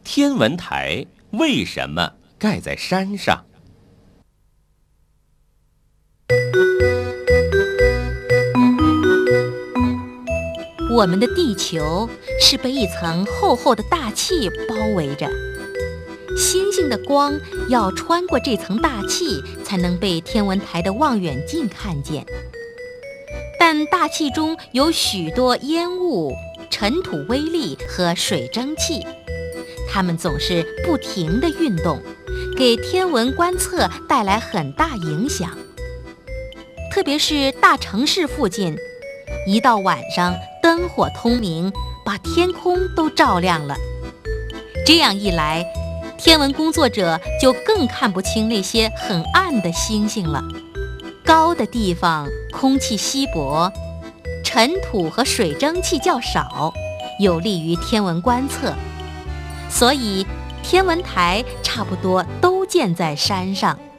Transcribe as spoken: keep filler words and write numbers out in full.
天文台为什么盖在山上？ 我们的地球是被一层厚厚的大气包围着，星星的光要穿过这层大气，才能被天文台的望远镜看见。但大气中有许多烟雾、尘土微粒和水蒸气，它们总是不停地运动，给天文观测带来很大影响。特别是大城市附近，一到晚上灯火通明，把天空都照亮了。这样一来，天文工作者就更看不清那些很暗的星星了。高的地方空气稀薄，尘土和水蒸气较少，有利于天文观测。所以天文台差不多都建在山上。